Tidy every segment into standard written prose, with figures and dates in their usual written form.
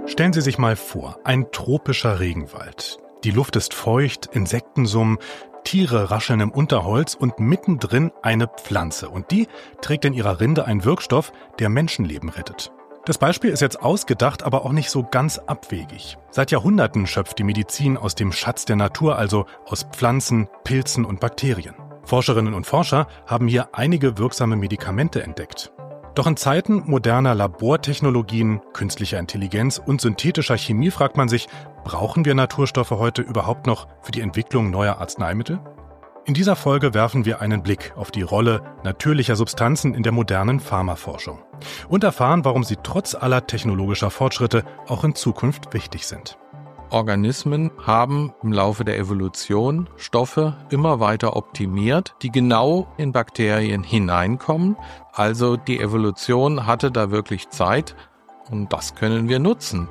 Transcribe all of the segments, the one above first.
Stellen Sie sich mal vor, ein tropischer Regenwald. Die Luft ist feucht, Insekten summen, Tiere rascheln im Unterholz und mittendrin eine Pflanze. Und die trägt in ihrer Rinde einen Wirkstoff, der Menschenleben rettet. Das Beispiel ist jetzt ausgedacht, aber auch nicht so ganz abwegig. Seit Jahrhunderten schöpft die Medizin aus dem Schatz der Natur, also aus Pflanzen, Pilzen und Bakterien. Forscherinnen und Forscher haben hier einige wirksame Medikamente entdeckt. Doch in Zeiten moderner Labortechnologien, künstlicher Intelligenz und synthetischer Chemie fragt man sich, brauchen wir Naturstoffe heute überhaupt noch für die Entwicklung neuer Arzneimittel? In dieser Folge werfen wir einen Blick auf die Rolle natürlicher Substanzen in der modernen Pharmaforschung und erfahren, warum sie trotz aller technologischer Fortschritte auch in Zukunft wichtig sind. Organismen haben im Laufe der Evolution Stoffe immer weiter optimiert, die genau in Bakterien hineinkommen. Also die Evolution hatte da wirklich Zeit und das können wir nutzen.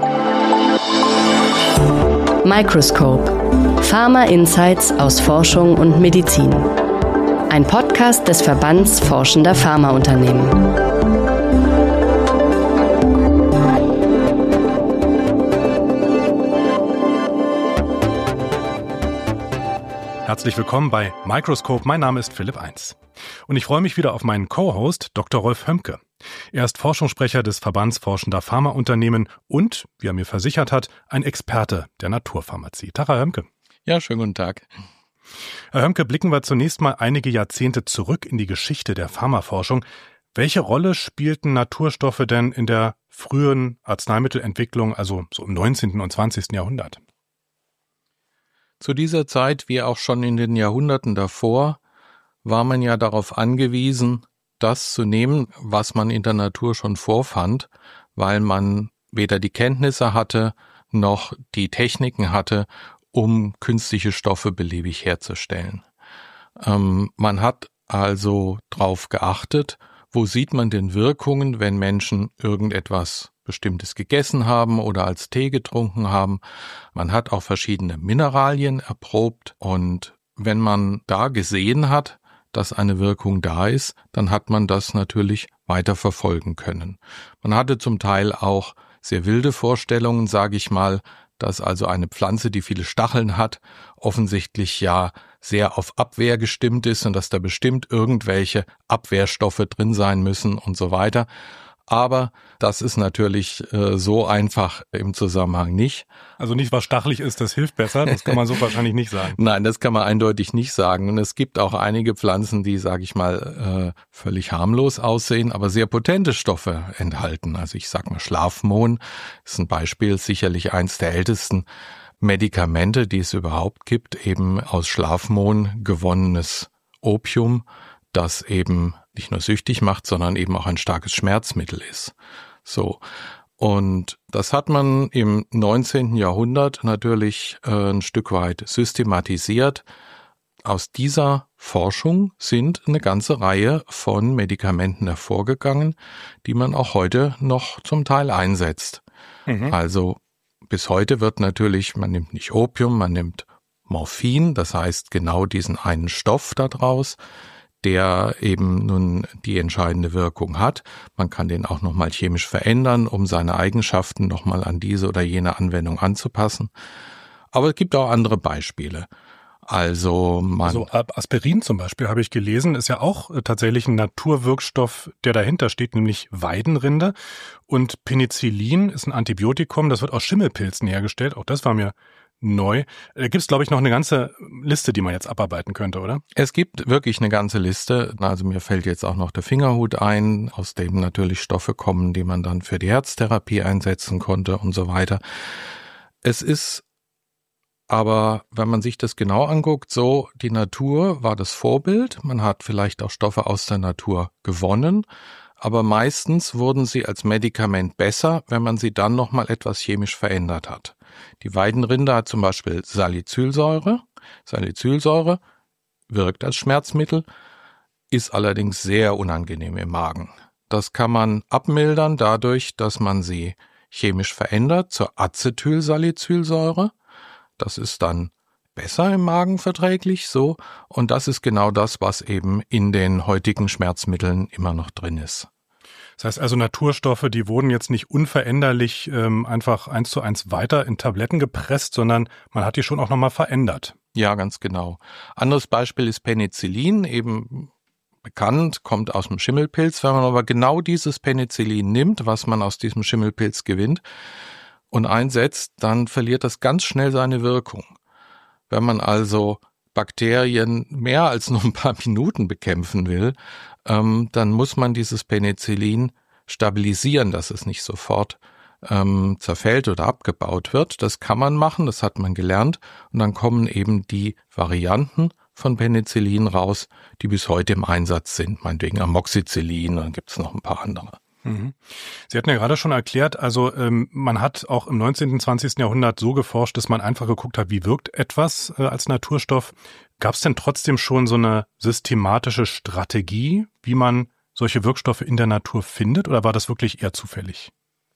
Microscope. Pharma Insights aus Forschung und Medizin. Ein Podcast des Verbands Forschender Pharmaunternehmen. Herzlich willkommen bei Microscope. Mein Name ist Philipp Eins. Und ich freue mich wieder auf meinen Co-Host Dr. Rolf Hömke. Er ist Forschungssprecher des Verbands Forschender Pharmaunternehmen und, wie er mir versichert hat, ein Experte der Naturpharmazie. Tag, Herr Hömke. Ja, schönen guten Tag. Herr Hömke, blicken wir zunächst mal einige Jahrzehnte zurück in die Geschichte der Pharmaforschung. Welche Rolle spielten Naturstoffe denn in der frühen Arzneimittelentwicklung, also so im 19. und 20. Jahrhundert? Zu dieser Zeit, wie auch schon in den Jahrhunderten davor, war man ja darauf angewiesen, das zu nehmen, was man in der Natur schon vorfand, weil man weder die Kenntnisse hatte, noch die Techniken hatte, um künstliche Stoffe beliebig herzustellen. Man hat also darauf geachtet, wo sieht man denn Wirkungen, wenn Menschen irgendetwas Bestimmtes gegessen haben oder als Tee getrunken haben. Man hat auch verschiedene Mineralien erprobt und wenn man da gesehen hat, dass eine Wirkung da ist, dann hat man das natürlich weiter verfolgen können. Man hatte zum Teil auch sehr wilde Vorstellungen, sage ich mal, dass also eine Pflanze, die viele Stacheln hat, offensichtlich ja sehr auf Abwehr gestimmt ist und dass da bestimmt irgendwelche Abwehrstoffe drin sein müssen und so weiter. Aber das ist natürlich so einfach im Zusammenhang nicht. Also nicht, was stachelig ist, das hilft besser, das kann man so wahrscheinlich nicht sagen. Nein, das kann man eindeutig nicht sagen. Und es gibt auch einige Pflanzen, die, sage ich mal, völlig harmlos aussehen, aber sehr potente Stoffe enthalten. Also ich sag mal, Schlafmohn ist ein Beispiel, sicherlich eins der ältesten Medikamente, die es überhaupt gibt, eben aus Schlafmohn gewonnenes Opium, das eben nicht nur süchtig macht, sondern eben auch ein starkes Schmerzmittel ist. So. Und das hat man im 19. Jahrhundert natürlich ein Stück weit systematisiert. Aus dieser Forschung sind eine ganze Reihe von Medikamenten hervorgegangen, die man auch heute noch zum Teil einsetzt. Also bis heute wird natürlich, man nimmt nicht Opium, man nimmt Morphin, das heißt genau diesen einen Stoff da draus, der eben nun die entscheidende Wirkung hat. Man kann den auch nochmal chemisch verändern, um seine Eigenschaften nochmal an diese oder jene Anwendung anzupassen. Aber es gibt auch andere Beispiele. Also Aspirin zum Beispiel, habe ich gelesen, ist ja auch tatsächlich ein Naturwirkstoff, der dahinter steht, nämlich Weidenrinde. Und Penicillin ist ein Antibiotikum, das wird aus Schimmelpilzen hergestellt. Auch das war mir neu. Da gibt es, glaube ich, noch eine ganze Liste, die man jetzt abarbeiten könnte, oder? Es gibt wirklich eine ganze Liste. Also mir fällt jetzt auch noch der Fingerhut ein, aus dem natürlich Stoffe kommen, die man dann für die Herztherapie einsetzen konnte und so weiter. Es ist aber, wenn man sich das genau anguckt, so, die Natur war das Vorbild. Man hat vielleicht auch Stoffe aus der Natur gewonnen, aber meistens wurden sie als Medikament besser, wenn man sie dann nochmal etwas chemisch verändert hat. Die Weidenrinde hat zum Beispiel Salicylsäure. Salicylsäure wirkt als Schmerzmittel, ist allerdings sehr unangenehm im Magen. Das kann man abmildern dadurch, dass man sie chemisch verändert zur Acetylsalicylsäure. Das ist dann besser im Magen verträglich, so. Und das ist genau das, was eben in den heutigen Schmerzmitteln immer noch drin ist. Das heißt also, Naturstoffe, die wurden jetzt nicht unveränderlich einfach 1:1 weiter in Tabletten gepresst, sondern man hat die schon auch nochmal verändert. Ja, ganz genau. Anderes Beispiel ist Penicillin, eben bekannt, kommt aus dem Schimmelpilz. Wenn man aber genau dieses Penicillin nimmt, was man aus diesem Schimmelpilz gewinnt, und einsetzt, dann verliert das ganz schnell seine Wirkung. Wenn man also Bakterien mehr als nur ein paar Minuten bekämpfen will, dann muss man dieses Penicillin stabilisieren, dass es nicht sofort zerfällt oder abgebaut wird. Das kann man machen, das hat man gelernt. Und dann kommen eben die Varianten von Penicillin raus, die bis heute im Einsatz sind, meinetwegen Amoxicillin, dann gibt es noch ein paar andere. Sie hatten ja gerade schon erklärt, also man hat auch im 19. und 20. Jahrhundert so geforscht, dass man einfach geguckt hat, wie wirkt etwas als Naturstoff. Gab es denn trotzdem schon so eine systematische Strategie, wie man solche Wirkstoffe in der Natur findet, oder war das wirklich eher zufällig?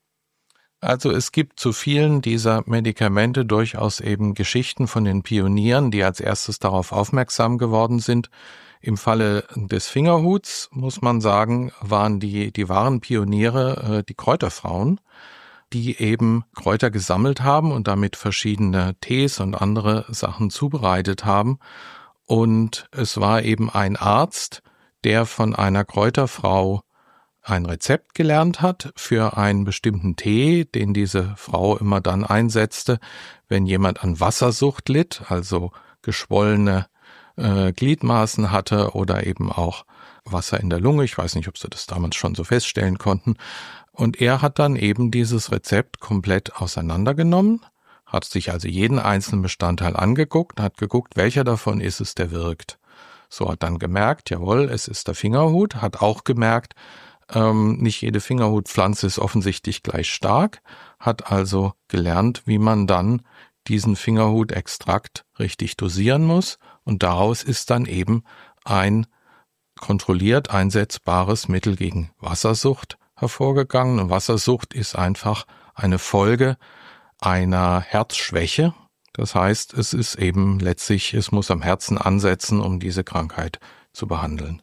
Also es gibt zu vielen dieser Medikamente durchaus eben Geschichten von den Pionieren, die als erstes darauf aufmerksam geworden sind. Im Falle des Fingerhuts, muss man sagen, waren die wahren Pioniere die Kräuterfrauen, die eben Kräuter gesammelt haben und damit verschiedene Tees und andere Sachen zubereitet haben. Und es war eben ein Arzt, der von einer Kräuterfrau ein Rezept gelernt hat für einen bestimmten Tee, den diese Frau immer dann einsetzte, wenn jemand an Wassersucht litt, also geschwollene Gliedmaßen hatte oder eben auch Wasser in der Lunge. Ich weiß nicht, ob sie das damals schon so feststellen konnten. Und er hat dann eben dieses Rezept komplett auseinandergenommen, hat sich also jeden einzelnen Bestandteil angeguckt, hat geguckt, welcher davon ist es, der wirkt. So hat dann gemerkt, jawohl, es ist der Fingerhut, hat auch gemerkt, nicht jede Fingerhutpflanze ist offensichtlich gleich stark, hat also gelernt, wie man dann diesen Fingerhutextrakt richtig dosieren muss, und daraus ist dann eben ein kontrolliert einsetzbares Mittel gegen Wassersucht hervorgegangen. Und Wassersucht ist einfach eine Folge einer Herzschwäche. Das heißt, es ist eben letztlich, es muss am Herzen ansetzen, um diese Krankheit zu behandeln.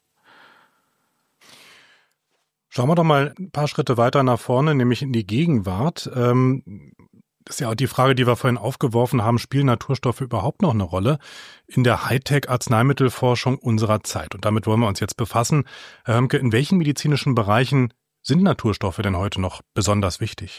Schauen wir doch mal ein paar Schritte weiter nach vorne, nämlich in die Gegenwart. Das ist ja auch die Frage, die wir vorhin aufgeworfen haben, spielen Naturstoffe überhaupt noch eine Rolle in der Hightech-Arzneimittelforschung unserer Zeit? Und damit wollen wir uns jetzt befassen. Herr Hömke, in welchen medizinischen Bereichen sind Naturstoffe denn heute noch besonders wichtig?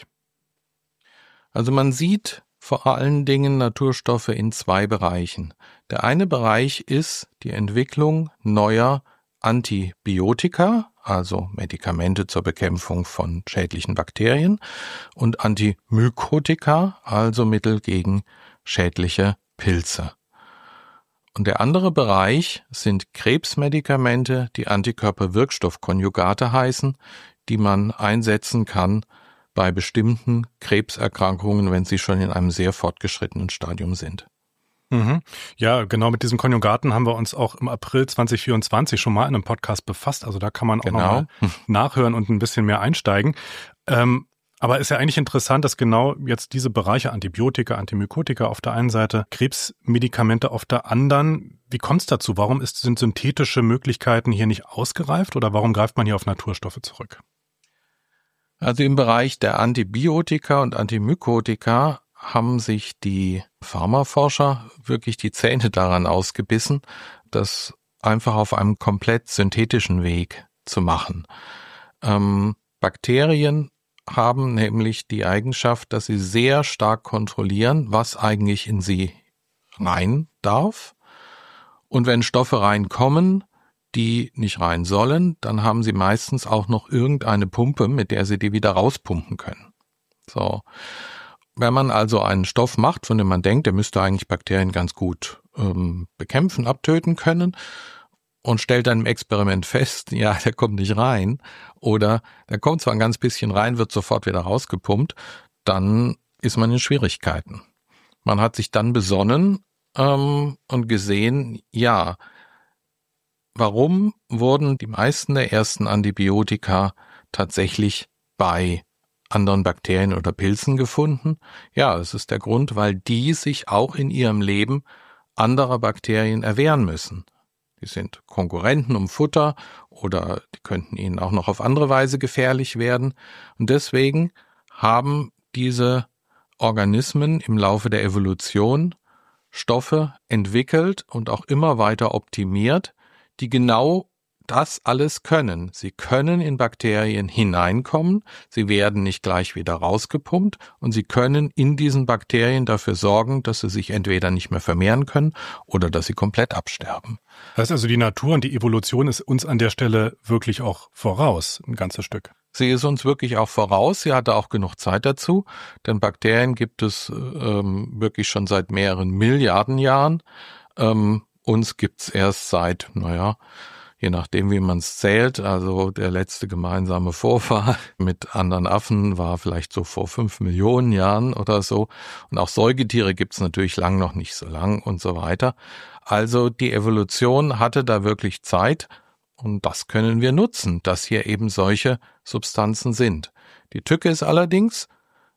Also man sieht vor allen Dingen Naturstoffe in zwei Bereichen. Der eine Bereich ist die Entwicklung neuer Antibiotika, also Medikamente zur Bekämpfung von schädlichen Bakterien, und Antimykotika, also Mittel gegen schädliche Pilze. Und der andere Bereich sind Krebsmedikamente, die Antikörperwirkstoffkonjugate heißen, die man einsetzen kann bei bestimmten Krebserkrankungen, wenn sie schon in einem sehr fortgeschrittenen Stadium sind. Ja, genau, mit diesen Konjugaten haben wir uns auch im April 2024 schon mal in einem Podcast befasst. Also da kann man auch nochmal nachhören und ein bisschen mehr einsteigen. Aber ist ja eigentlich interessant, dass genau jetzt diese Bereiche Antibiotika, Antimykotika auf der einen Seite, Krebsmedikamente auf der anderen. Wie kommt es dazu? Warum sind synthetische Möglichkeiten hier nicht ausgereift oder warum greift man hier auf Naturstoffe zurück? Also im Bereich der Antibiotika und Antimykotika haben sich die Pharmaforscher wirklich die Zähne daran ausgebissen, das einfach auf einem komplett synthetischen Weg zu machen. Bakterien haben nämlich die Eigenschaft, dass sie sehr stark kontrollieren, was eigentlich in sie rein darf. Und wenn Stoffe reinkommen, die nicht rein sollen, dann haben sie meistens auch noch irgendeine Pumpe, mit der sie die wieder rauspumpen können. So. Wenn man also einen Stoff macht, von dem man denkt, der müsste eigentlich Bakterien ganz gut bekämpfen, abtöten können, und stellt dann im Experiment fest, ja, der kommt nicht rein, oder der kommt zwar ein ganz bisschen rein, wird sofort wieder rausgepumpt, dann ist man in Schwierigkeiten. Man hat sich dann besonnen und gesehen, ja, warum wurden die meisten der ersten Antibiotika tatsächlich bei anderen Bakterien oder Pilzen gefunden? Ja, es ist der Grund, weil die sich auch in ihrem Leben anderer Bakterien erwehren müssen. Die sind Konkurrenten um Futter oder die könnten ihnen auch noch auf andere Weise gefährlich werden. Und deswegen haben diese Organismen im Laufe der Evolution Stoffe entwickelt und auch immer weiter optimiert, die genau das alles können. Sie können in Bakterien hineinkommen, sie werden nicht gleich wieder rausgepumpt und sie können in diesen Bakterien dafür sorgen, dass sie sich entweder nicht mehr vermehren können oder dass sie komplett absterben. Das heißt also, die Natur und die Evolution ist uns an der Stelle wirklich auch voraus, ein ganzes Stück. Sie ist uns wirklich auch voraus, sie hatte auch genug Zeit dazu, denn Bakterien gibt es wirklich schon seit mehreren Milliarden Jahren. Uns gibt's erst seit, je nachdem, wie man es zählt, also der letzte gemeinsame Vorfahr mit anderen Affen war vielleicht so vor 5 Millionen Jahren oder so. Und auch Säugetiere gibt's natürlich lang noch nicht so lang und so weiter. Also die Evolution hatte da wirklich Zeit und das können wir nutzen, dass hier eben solche Substanzen sind. Die Tücke ist allerdings,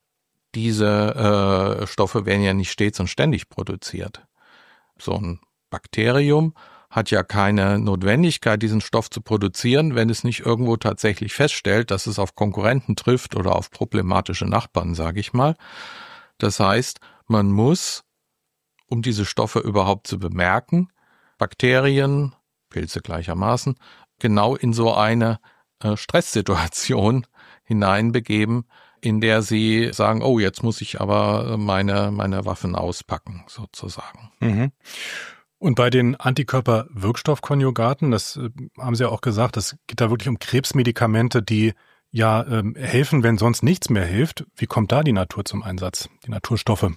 diese Stoffe werden ja nicht stets und ständig produziert. So ein Bakterium hat ja keine Notwendigkeit, diesen Stoff zu produzieren, wenn es nicht irgendwo tatsächlich feststellt, dass es auf Konkurrenten trifft oder auf problematische Nachbarn, sage ich mal. Das heißt, man muss, um diese Stoffe überhaupt zu bemerken, Bakterien, Pilze gleichermaßen, genau in so eine Stresssituation hineinbegeben, in der sie sagen, oh, jetzt muss ich aber meine Waffen auspacken, sozusagen. Mhm. Und bei den Antikörper-Wirkstoffkonjugaten, das haben Sie ja auch gesagt, es geht da wirklich um Krebsmedikamente, die ja helfen, wenn sonst nichts mehr hilft. Wie kommt da die Natur zum Einsatz, die Naturstoffe?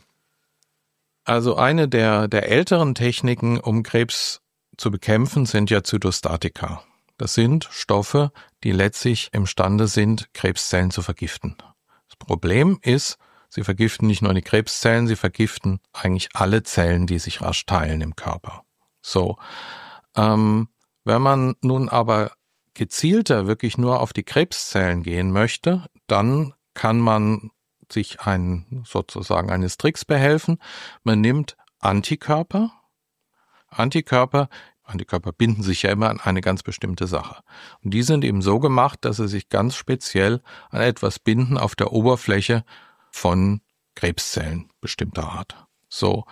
Also eine der älteren Techniken, um Krebs zu bekämpfen, sind ja Zytostatika. Das sind Stoffe, die letztlich imstande sind, Krebszellen zu vergiften. Das Problem ist, sie vergiften nicht nur die Krebszellen, sie vergiften eigentlich alle Zellen, die sich rasch teilen im Körper. So, wenn man nun aber gezielter wirklich nur auf die Krebszellen gehen möchte, dann kann man sich sozusagen eines Tricks behelfen. Man nimmt Antikörper. Antikörper binden sich ja immer an eine ganz bestimmte Sache. Und die sind eben so gemacht, dass sie sich ganz speziell an etwas binden auf der Oberfläche von Krebszellen bestimmter Art. So.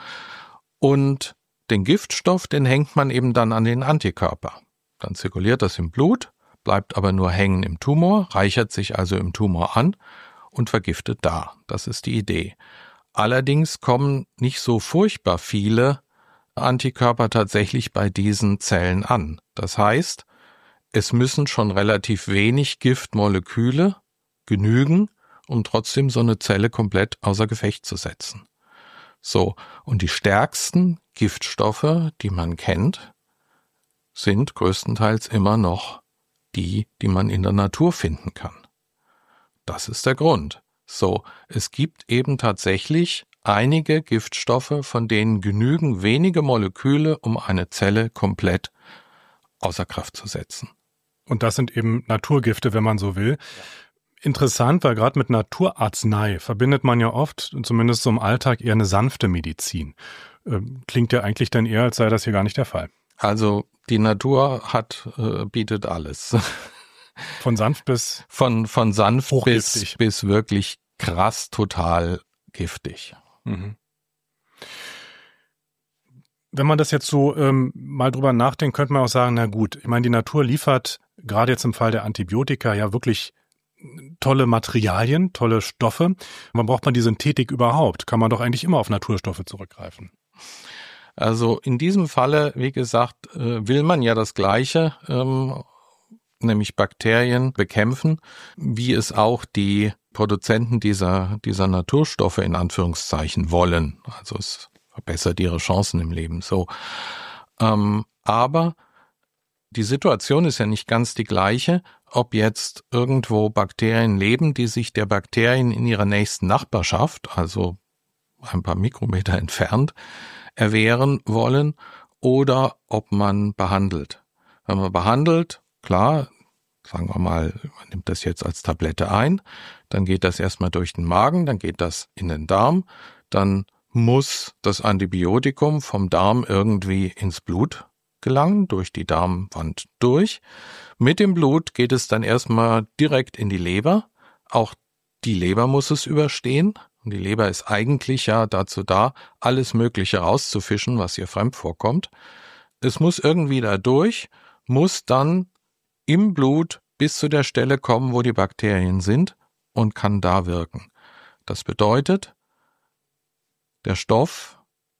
Und den Giftstoff, den hängt man eben dann an den Antikörper. Dann zirkuliert das im Blut, bleibt aber nur hängen im Tumor, reichert sich also im Tumor an und vergiftet da. Das ist die Idee. Allerdings kommen nicht so furchtbar viele Antikörper tatsächlich bei diesen Zellen an. Das heißt, es müssen schon relativ wenig Giftmoleküle genügen, um trotzdem so eine Zelle komplett außer Gefecht zu setzen. So, und die stärksten Giftstoffe, die man kennt, sind größtenteils immer noch die man in der Natur finden kann. Das ist der Grund. So, es gibt eben tatsächlich einige Giftstoffe, von denen genügen wenige Moleküle, um eine Zelle komplett außer Kraft zu setzen. Und das sind eben Naturgifte, wenn man so will. Interessant, weil gerade mit Naturarznei verbindet man ja oft, zumindest so im Alltag, eher eine sanfte Medizin. Klingt ja eigentlich dann eher, als sei das hier gar nicht der Fall. Also die Natur bietet alles. Von sanft bis von sanft hochgiftig. bis wirklich krass total giftig. Mhm. Wenn man das jetzt so mal drüber nachdenkt, könnte man auch sagen, na gut, ich meine, die Natur liefert gerade jetzt im Fall der Antibiotika ja wirklich tolle Materialien, tolle Stoffe. Wann braucht man die Synthetik überhaupt? Kann man doch eigentlich immer auf Naturstoffe zurückgreifen. Also in diesem Falle, wie gesagt, will man ja das Gleiche, nämlich Bakterien bekämpfen, wie es auch die Produzenten dieser Naturstoffe in Anführungszeichen wollen. Also es verbessert ihre Chancen im Leben. So, aber die Situation ist ja nicht ganz die gleiche, ob jetzt irgendwo Bakterien leben, die sich der Bakterien in ihrer nächsten Nachbarschaft, also ein paar Mikrometer entfernt, erwehren wollen, oder ob man behandelt. Wenn man behandelt, klar, sagen wir mal, man nimmt das jetzt als Tablette ein, dann geht das erstmal durch den Magen, dann geht das in den Darm, dann muss das Antibiotikum vom Darm irgendwie ins Blut gelangen, durch die Darmwand durch. Mit dem Blut geht es dann erstmal direkt in die Leber. Auch die Leber muss es überstehen. Und die Leber ist eigentlich ja dazu da, alles Mögliche rauszufischen, was ihr fremd vorkommt. Es muss irgendwie da durch, muss dann im Blut bis zu der Stelle kommen, wo die Bakterien sind und kann da wirken. Das bedeutet, der Stoff,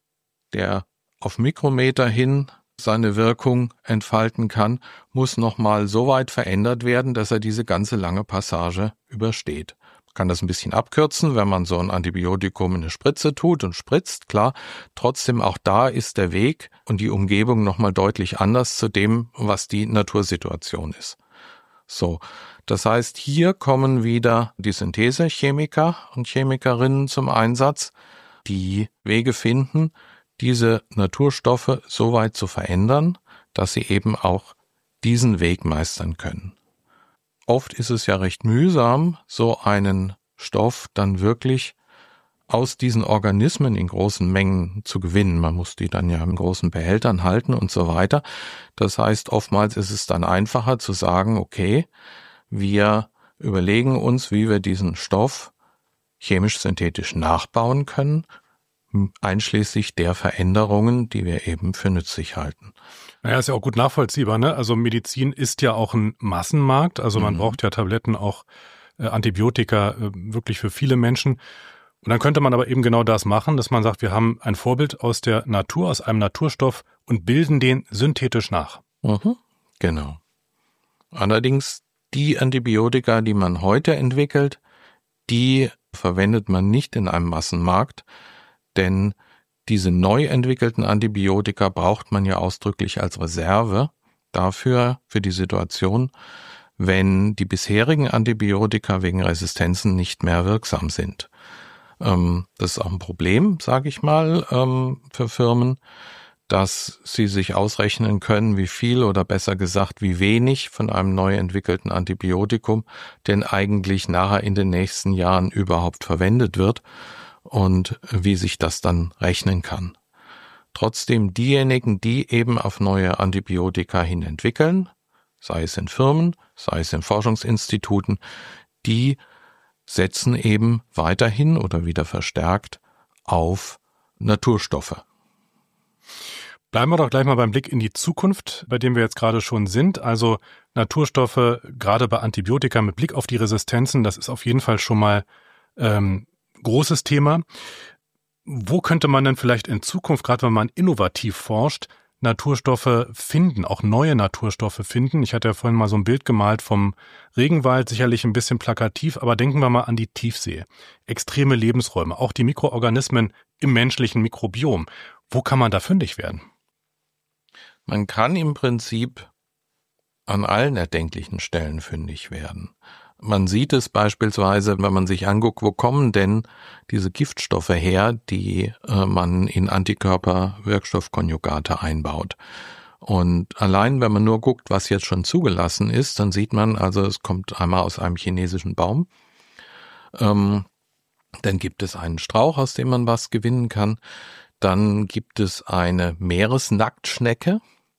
der auf Mikrometer hin seine Wirkung entfalten kann, muss nochmal so weit verändert werden, dass er diese ganze lange Passage übersteht. Man kann das ein bisschen abkürzen, wenn man so ein Antibiotikum in eine Spritze tut und spritzt, klar. Trotzdem auch da ist der Weg und die Umgebung nochmal deutlich anders zu dem, was die Natursituation ist. So, das heißt, hier kommen wieder die Synthesechemiker und Chemikerinnen zum Einsatz, die Wege finden, diese Naturstoffe so weit zu verändern, dass sie eben auch diesen Weg meistern können. Oft ist es ja recht mühsam, so einen Stoff dann wirklich aus diesen Organismen in großen Mengen zu gewinnen. Man muss die dann ja in großen Behältern halten und so weiter. Das heißt, oftmals ist es dann einfacher zu sagen, okay, wir überlegen uns, wie wir diesen Stoff chemisch-synthetisch nachbauen können, einschließlich der Veränderungen, die wir eben für nützlich halten. Naja, ist ja auch gut nachvollziehbar, ne? Also Medizin ist ja auch ein Massenmarkt, also man braucht ja Tabletten, auch Antibiotika wirklich für viele Menschen. Und dann könnte man aber eben genau das machen, dass man sagt, wir haben ein Vorbild aus der Natur, aus einem Naturstoff und bilden den synthetisch nach. Genau. Allerdings die Antibiotika, die man heute entwickelt, die verwendet man nicht in einem Massenmarkt, denn diese neu entwickelten Antibiotika braucht man ja ausdrücklich als Reserve dafür, für die Situation, wenn die bisherigen Antibiotika wegen Resistenzen nicht mehr wirksam sind. Das ist auch ein Problem, sage ich mal, für Firmen, dass sie sich ausrechnen können, wie viel oder besser gesagt, wie wenig von einem neu entwickelten Antibiotikum denn eigentlich nachher in den nächsten Jahren überhaupt verwendet wird und wie sich das dann rechnen kann. Trotzdem diejenigen, die eben auf neue Antibiotika hin entwickeln, sei es in Firmen, sei es in Forschungsinstituten, die setzen eben weiterhin oder wieder verstärkt auf Naturstoffe. Bleiben wir doch gleich mal beim Blick in die Zukunft, bei dem wir jetzt gerade schon sind. Also Naturstoffe, gerade bei Antibiotika mit Blick auf die Resistenzen, das ist auf jeden Fall schon mal großes Thema. Wo könnte man denn vielleicht in Zukunft, gerade wenn man innovativ forscht, Naturstoffe finden, auch neue Naturstoffe finden? Ich hatte ja vorhin mal so ein Bild gemalt vom Regenwald, sicherlich ein bisschen plakativ, aber denken wir mal an die Tiefsee. Extreme Lebensräume, auch die Mikroorganismen im menschlichen Mikrobiom. Wo kann man da fündig werden? Man kann im Prinzip an allen erdenklichen Stellen fündig werden. Man sieht es beispielsweise, wenn man sich anguckt, wo kommen denn diese Giftstoffe her, die man in Antikörper-Wirkstoffkonjugate einbaut. Und allein, wenn man nur guckt, was jetzt schon zugelassen ist, dann sieht man, also es kommt einmal aus einem chinesischen Baum, dann gibt es einen Strauch, aus dem man was gewinnen kann, dann gibt es eine Meeresnacktschnecke,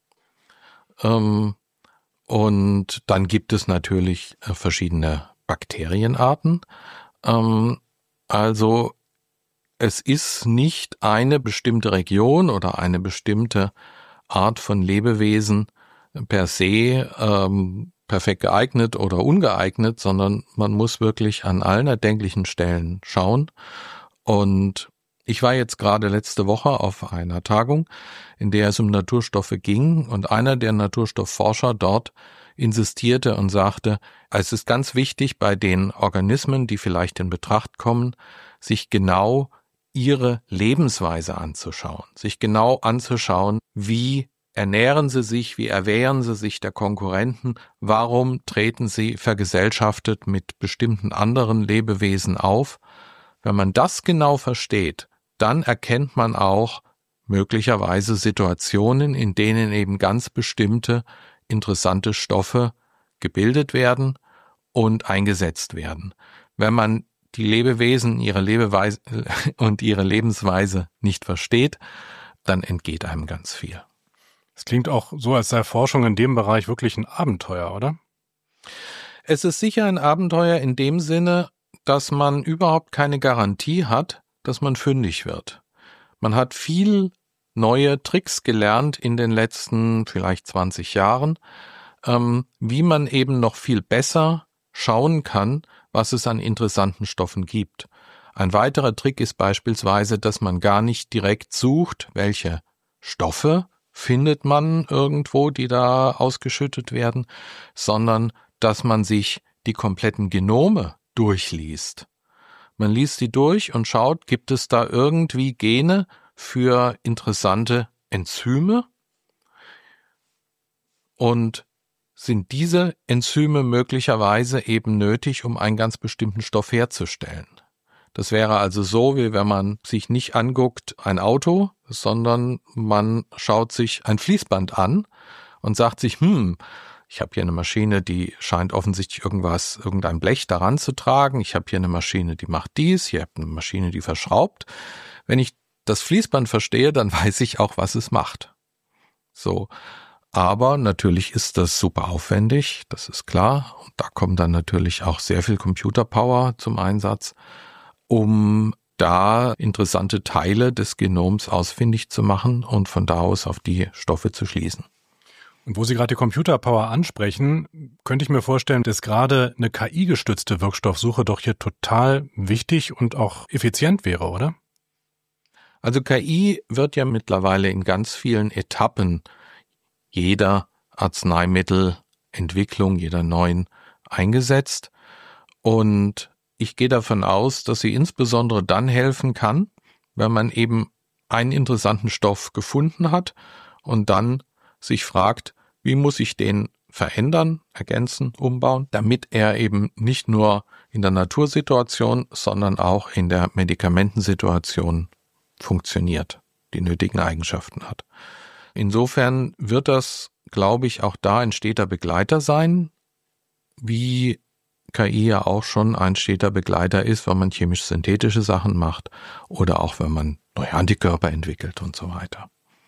und dann gibt es natürlich verschiedene Bakterienarten. Also es ist nicht eine bestimmte Region oder eine bestimmte Art von Lebewesen per se perfekt geeignet oder ungeeignet, sondern man muss wirklich an allen erdenklichen Stellen schauen. Und ich war jetzt gerade letzte Woche auf einer Tagung, in der es um Naturstoffe ging, und einer der Naturstoffforscher dort insistierte und sagte, es ist ganz wichtig bei den Organismen, die vielleicht in Betracht kommen, sich genau ihre Lebensweise anzuschauen, sich genau anzuschauen, wie ernähren sie sich, wie erwehren sie sich der Konkurrenten, warum treten sie vergesellschaftet mit bestimmten anderen Lebewesen auf. Wenn man das genau versteht, dann erkennt man auch möglicherweise Situationen, in denen eben ganz bestimmte interessante Stoffe gebildet werden und eingesetzt werden. Wenn man die Lebewesen, ihre Lebeweise und ihre Lebensweise nicht versteht, dann entgeht einem ganz viel. Es klingt auch so, als sei Forschung in dem Bereich wirklich ein Abenteuer, oder? Es ist sicher ein Abenteuer in dem Sinne, dass man überhaupt keine Garantie hat, dass man fündig wird. Man hat viel neue Tricks gelernt in den letzten vielleicht 20 Jahren, wie man eben noch viel besser schauen kann, was es an interessanten Stoffen gibt. Ein weiterer Trick ist beispielsweise, dass man gar nicht direkt sucht, welche Stoffe findet man irgendwo, die da ausgeschüttet werden, sondern dass man sich die kompletten Genome durchliest. Man liest die durch und schaut, gibt es da irgendwie Gene für interessante Enzyme? Und sind diese Enzyme möglicherweise eben nötig, um einen ganz bestimmten Stoff herzustellen? Das wäre also so, wie wenn man sich nicht anguckt ein Auto, sondern man schaut sich ein Fließband an und sagt sich, ich habe hier eine Maschine, die scheint offensichtlich irgendein Blech daran zu tragen. Ich habe hier eine Maschine, die macht dies. Hier habe ich eine Maschine, die verschraubt. Wenn ich das Fließband verstehe, dann weiß ich auch, was es macht. So. Aber natürlich ist das super aufwendig, das ist klar. Und da kommt dann natürlich auch sehr viel Computerpower zum Einsatz, um da interessante Teile des Genoms ausfindig zu machen und von da aus auf die Stoffe zu schließen. Und wo Sie gerade die Computerpower ansprechen, könnte ich mir vorstellen, dass gerade eine KI-gestützte Wirkstoffsuche doch hier total wichtig und auch effizient wäre, oder? Also KI wird ja mittlerweile in ganz vielen Etappen jeder Arzneimittelentwicklung, jeder neuen eingesetzt. Und ich gehe davon aus, dass sie insbesondere dann helfen kann, wenn man eben einen interessanten Stoff gefunden hat und dann sich fragt, wie muss ich den verändern, ergänzen, umbauen, damit er eben nicht nur in der Natursituation, sondern auch in der Medikamentensituation funktioniert, die nötigen Eigenschaften hat. Insofern wird das, glaube ich, auch da ein steter Begleiter sein, wie KI ja auch schon ein steter Begleiter ist, wenn man chemisch-synthetische Sachen macht oder auch wenn man neue Antikörper entwickelt und so weiter.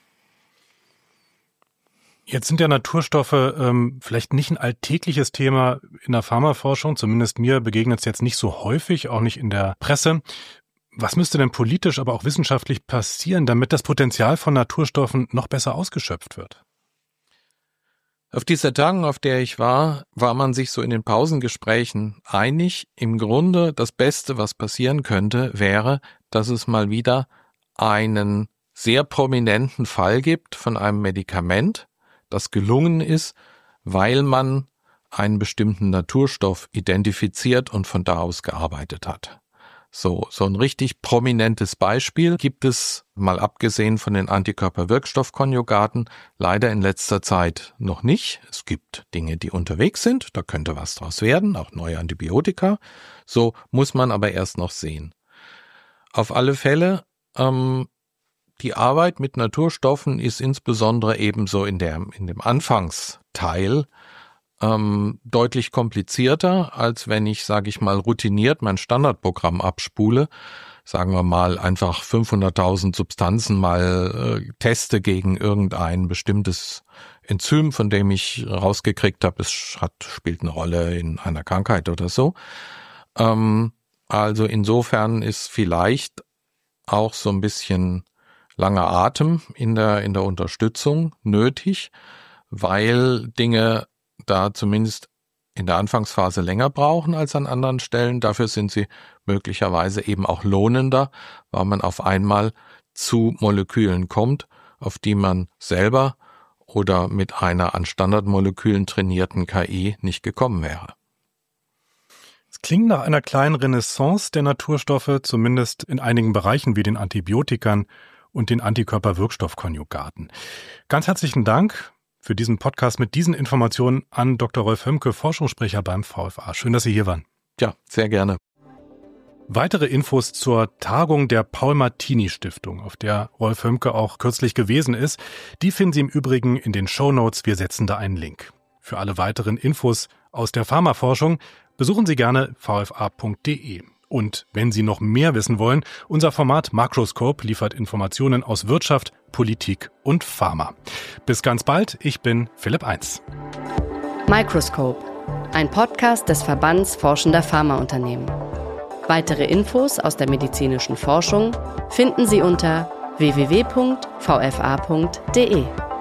Jetzt sind ja Naturstoffe vielleicht nicht ein alltägliches Thema in der Pharmaforschung, zumindest mir begegnet es jetzt nicht so häufig, auch nicht in der Presse. Was müsste denn politisch, aber auch wissenschaftlich passieren, damit das Potenzial von Naturstoffen noch besser ausgeschöpft wird? Auf dieser Tagung, auf der ich war man sich so in den Pausengesprächen einig. Im Grunde das Beste, was passieren könnte, wäre, dass es mal wieder einen sehr prominenten Fall gibt von einem Medikament, das gelungen ist, weil man einen bestimmten Naturstoff identifiziert und von da aus gearbeitet hat. So ein richtig prominentes Beispiel gibt es, mal abgesehen von den Antikörperwirkstoffkonjugaten, leider in letzter Zeit noch nicht. Es gibt Dinge, die unterwegs sind, da könnte was draus werden, auch neue Antibiotika. So muss man aber erst noch sehen. Auf alle Fälle, die Arbeit mit Naturstoffen ist insbesondere ebenso in dem Anfangsteil deutlich komplizierter, als wenn ich, sage ich mal, routiniert mein Standardprogramm abspule, sagen wir mal einfach 500.000 Substanzen mal teste gegen irgendein bestimmtes Enzym, von dem ich rausgekriegt habe, es spielt eine Rolle in einer Krankheit oder so. Also insofern ist vielleicht auch so ein bisschen langer Atem in der Unterstützung nötig, weil Dinge da zumindest in der Anfangsphase länger brauchen als an anderen Stellen. Dafür sind sie möglicherweise eben auch lohnender, weil man auf einmal zu Molekülen kommt, auf die man selber oder mit einer an Standardmolekülen trainierten KI nicht gekommen wäre. Es klingt nach einer kleinen Renaissance der Naturstoffe, zumindest in einigen Bereichen wie den Antibiotikern und den Antikörperwirkstoffkonjugaten. Ganz herzlichen Dank für diesen Podcast mit diesen Informationen an Dr. Rolf Hömke, Forschungssprecher beim VfA. Schön, dass Sie hier waren. Ja, sehr gerne. Weitere Infos zur Tagung der Paul-Martini-Stiftung, auf der Rolf Hömke auch kürzlich gewesen ist, die finden Sie im Übrigen in den Shownotes. Wir setzen da einen Link. Für alle weiteren Infos aus der Pharmaforschung besuchen Sie gerne vfa.de. Und wenn Sie noch mehr wissen wollen, unser Format Microscope liefert Informationen aus Wirtschaft, Politik und Pharma. Bis ganz bald, ich bin Philipp Eins. Microscope, ein Podcast des Verbands Forschender Pharmaunternehmen. Weitere Infos aus der medizinischen Forschung finden Sie unter www.vfa.de.